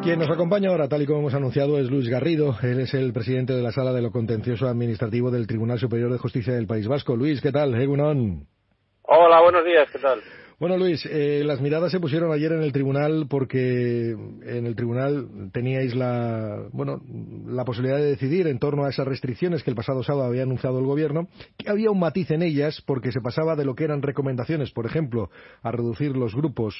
Quien nos acompaña ahora, tal y como hemos anunciado, es Luis Garrido. Él es el presidente de la Sala de lo Contencioso Administrativo del Tribunal Superior de Justicia del País Vasco. Luis, ¿qué tal? Egunon. Hola, buenos días, ¿qué tal? Bueno, Luis, las miradas se pusieron ayer en el tribunal porque en el tribunal teníais la posibilidad de decidir en torno a esas restricciones que el pasado sábado había anunciado el Gobierno, que había un matiz en ellas porque se pasaba de lo que eran recomendaciones, por ejemplo, a reducir los grupos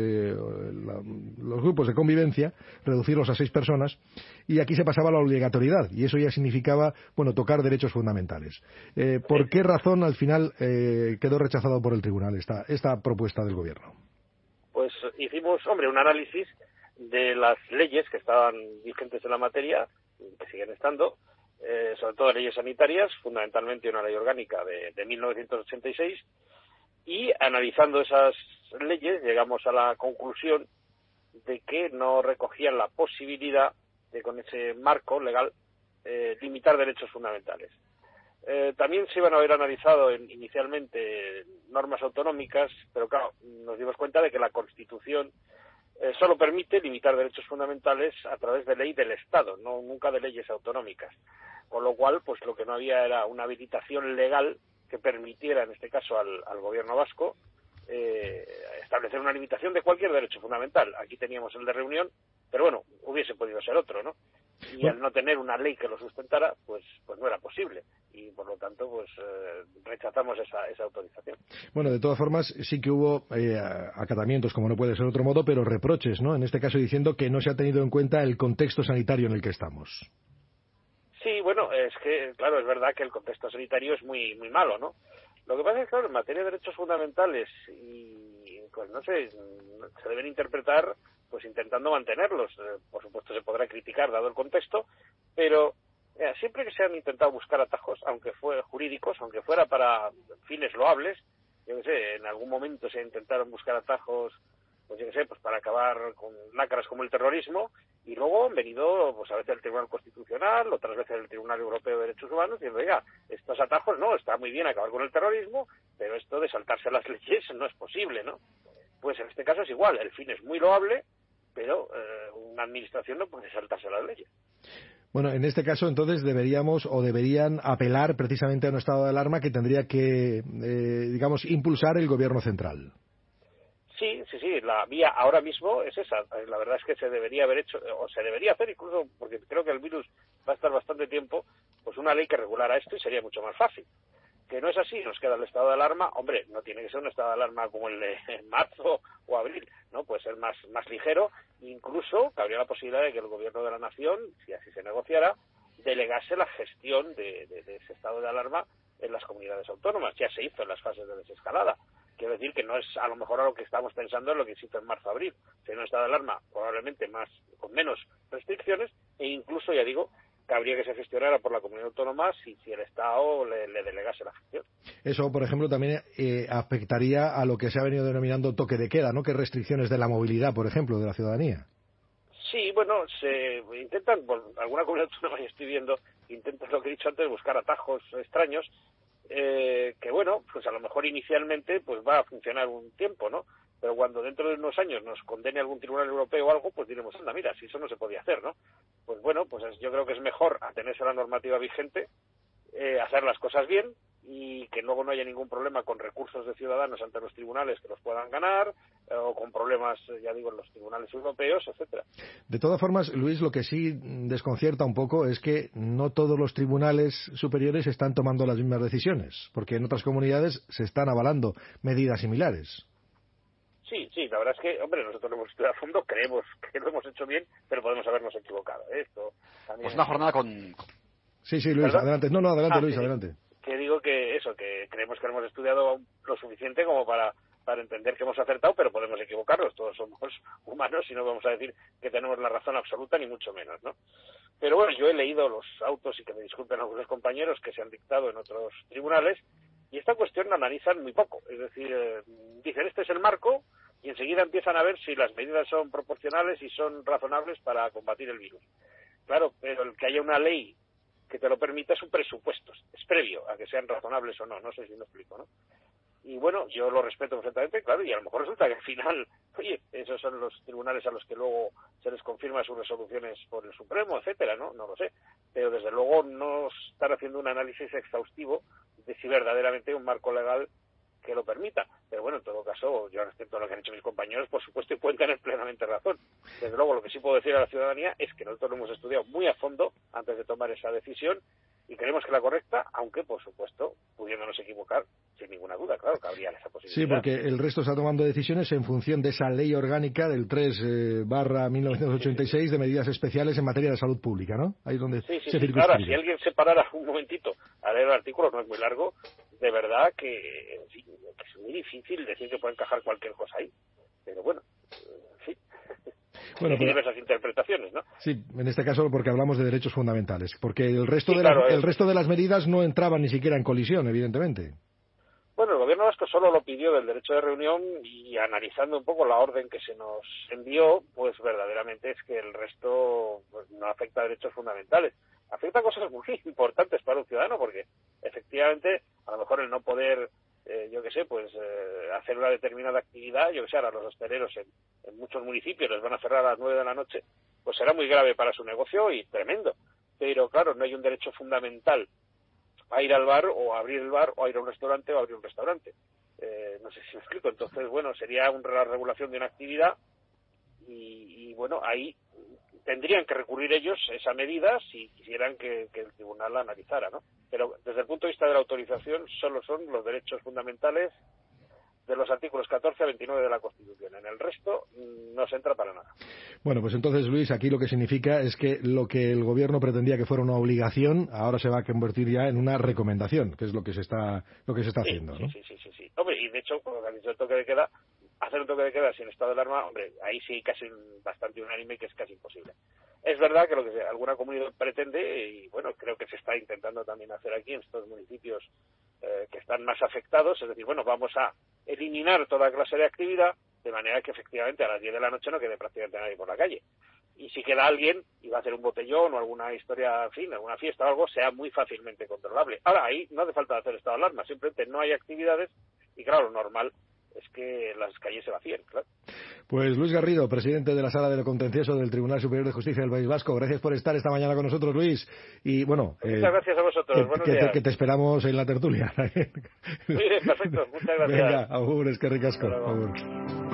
de convivencia, reducirlos a 6 personas, y aquí se pasaba a la obligatoriedad, y eso ya significaba, tocar derechos fundamentales. ¿Por qué razón al final quedó rechazado por el tribunal esta propuesta del Gobierno? Pues hicimos, un análisis de las leyes que estaban vigentes en la materia, que siguen estando, sobre todo leyes sanitarias, fundamentalmente una ley orgánica de 1986, y analizando esas leyes llegamos a la conclusión de que no recogían la posibilidad de, con ese marco legal, limitar derechos fundamentales. También se iban a haber analizado inicialmente normas autonómicas, pero claro, nos dimos cuenta de que la Constitución solo permite limitar derechos fundamentales a través de ley del Estado, nunca de leyes autonómicas. Con lo cual, pues lo que no había era una habilitación legal que permitiera, en este caso al Gobierno vasco, establecer una limitación de cualquier derecho fundamental. Aquí teníamos el de reunión, pero hubiese podido ser otro, ¿no? Y al no tener una ley que lo sustentara, pues no era posible. Y por lo tanto, rechazamos esa autorización. Bueno, de todas formas, sí que hubo acatamientos, como no puede ser de otro modo, pero reproches, ¿no? En este caso diciendo que no se ha tenido en cuenta el contexto sanitario en el que estamos. Sí, es que, claro, es verdad que el contexto sanitario es muy muy malo, ¿no? Lo que pasa es que, claro, en materia de derechos fundamentales se deben interpretar intentando mantenerlos. Por supuesto se podrá criticar dado el contexto, pero siempre que se han intentado buscar atajos, aunque fuera jurídicos, aunque fuera para fines loables, en algún momento se intentaron buscar atajos, para acabar con lacras como el terrorismo, y luego han venido, a veces el Tribunal Constitucional, otras veces el Tribunal Europeo de Derechos Humanos, diciendo, oiga, estos atajos está muy bien acabar con el terrorismo, pero esto de saltarse las leyes no es posible, ¿no? Pues en este caso es igual, el fin es muy loable, pero una administración no puede saltarse las leyes. Bueno, en este caso, entonces, deberían apelar precisamente a un estado de alarma que tendría que, impulsar el Gobierno central. Sí, la vía ahora mismo es esa. La verdad es que se debería haber hecho, o se debería hacer incluso, porque creo que el virus va a estar bastante tiempo, una ley que regulara esto y sería mucho más fácil. Que no es así, nos queda el estado de alarma. Hombre, no tiene que ser un estado de alarma como el de marzo o abril, ¿no? Puede ser más ligero. Incluso cabría la posibilidad de que el Gobierno de la Nación, si así se negociara, delegase la gestión de ese estado de alarma en las comunidades autónomas. Ya se hizo en las fases de desescalada. Quiero decir que no es a lo mejor a lo que estamos pensando en lo que se hizo en marzo-abril. Sería un estado de alarma probablemente con menos restricciones e incluso, ya digo, cabría que se gestionara por la comunidad autónoma si el Estado le delegase la gestión. Eso, por ejemplo, también afectaría a lo que se ha venido denominando toque de queda, ¿no? Que restricciones de la movilidad, por ejemplo, de la ciudadanía. Sí, se intentan, alguna comunidad autónoma ya estoy viendo, intentan lo que he dicho antes, buscar atajos extraños, que a lo mejor inicialmente va a funcionar un tiempo, ¿no? Pero cuando dentro de unos años nos condene algún tribunal europeo o algo, diremos, anda, mira, si eso no se podía hacer, ¿no? Yo creo que es mejor atenerse a la normativa vigente, hacer las cosas bien y que luego no haya ningún problema con recursos de ciudadanos ante los tribunales que los puedan ganar, o con problemas, en los tribunales europeos, etcétera. De todas formas, Luis, lo que sí desconcierta un poco es que no todos los tribunales superiores están tomando las mismas decisiones, porque en otras comunidades se están avalando medidas similares. Sí, la verdad es que, nosotros lo hemos estudiado a fondo, creemos que lo hemos hecho bien, pero podemos habernos equivocado. Esto también una jornada con... Sí, Luis, ¿perdón? Adelante. No, adelante, Luis, sí, adelante. Que digo que creemos que lo hemos estudiado lo suficiente como para entender que hemos acertado, pero podemos equivocarnos. Todos somos humanos y no vamos a decir que tenemos la razón absoluta, ni mucho menos, ¿no? Pero yo he leído los autos, y que me disculpen algunos compañeros, que se han dictado en otros tribunales, y esta cuestión la analizan muy poco. Es decir, dicen, este es el marco, y enseguida empiezan a ver si las medidas son proporcionales y son razonables para combatir el virus. Claro, pero el que haya una ley que te lo permita es un presupuesto, es previo a que sean razonables o no sé si me explico, ¿no? Y bueno, yo lo respeto perfectamente, claro, y a lo mejor resulta que al final, oye, esos son los tribunales a los que luego se les confirma sus resoluciones por el Supremo, etcétera, ¿no? No lo sé. Pero desde luego no están haciendo un análisis exhaustivo de si verdaderamente un marco legal que lo permita. Pero bueno, en todo caso, yo respecto a lo que han hecho mis compañeros, por supuesto, y pueden tener plenamente razón. Desde luego, lo que sí puedo decir a la ciudadanía es que nosotros lo hemos estudiado muy a fondo antes de tomar esa decisión y creemos que la correcta, aunque, por supuesto, pudiéndonos equivocar, sin ninguna duda, claro, cabría esa posibilidad. Sí, porque el resto está tomando decisiones en función de esa ley orgánica del 3/1986 de medidas especiales en materia de salud pública, ¿no? Ahí es donde se circunscribe. Ahora, si alguien se parara un momentito a leer el artículo, no es muy largo, de verdad que, en fin, que es muy difícil decir que puede encajar cualquier cosa ahí. Pero bueno, en fin. Bueno, hay diversas interpretaciones, ¿no? Sí, en este caso porque hablamos de derechos fundamentales, porque el resto de las medidas no entraban ni siquiera en colisión, evidentemente. Bueno, el gobierno vasco solo lo pidió del derecho de reunión y analizando un poco la orden que se nos envió, pues verdaderamente es que el resto pues, no afecta a derechos fundamentales. Afecta a cosas muy importantes para un ciudadano porque efectivamente a lo mejor el no poder hacer una determinada actividad, ahora los hosteleros en muchos municipios les van a cerrar a las 9 de la noche, pues será muy grave para su negocio y tremendo. Pero claro, no hay un derecho fundamental a ir al bar o a abrir el bar o a ir a un restaurante o a abrir un restaurante. No sé si me explico. Entonces, bueno, sería una regulación de una actividad y bueno, ahí tendrían que recurrir ellos a esa medida si quisieran que el tribunal la analizara, ¿no? Pero desde el punto de vista de la autorización solo son los derechos fundamentales de los artículos 14 a 29 de la Constitución. En el resto no se entra para nada. Bueno, pues entonces, Luis, aquí lo que significa es que lo que el gobierno pretendía que fuera una obligación, ahora se va a convertir ya en una recomendación, que es lo que se está haciendo, ¿no? Sí. Hombre, y de hecho, cuando han dicho el toque de queda, hacer un toque de queda sin estado de alarma, hombre, ahí sí casi bastante unánime que es casi imposible. Es verdad que lo que alguna comunidad pretende, y bueno, creo que se está intentando también hacer aquí en estos municipios que están más afectados, es decir, bueno, vamos a eliminar toda clase de actividad, de manera que efectivamente a las 10 de la noche no quede prácticamente nadie por la calle. Y si queda alguien y va a hacer un botellón o alguna historia, en fin, alguna fiesta o algo, sea muy fácilmente controlable. Ahora, ahí no hace falta hacer estado de alarma, simplemente no hay actividades y claro, lo normal es que las calles se vacíen, claro. Pues Luis Garrido, presidente de la Sala de lo Contencioso del Tribunal Superior de Justicia del País Vasco, gracias por estar esta mañana con nosotros, Luis. Y bueno, muchas gracias a vosotros. Buenos días. Que te esperamos en la tertulia. Muy bien, perfecto. Muchas gracias. Venga, agur, es que ricasco. Agur.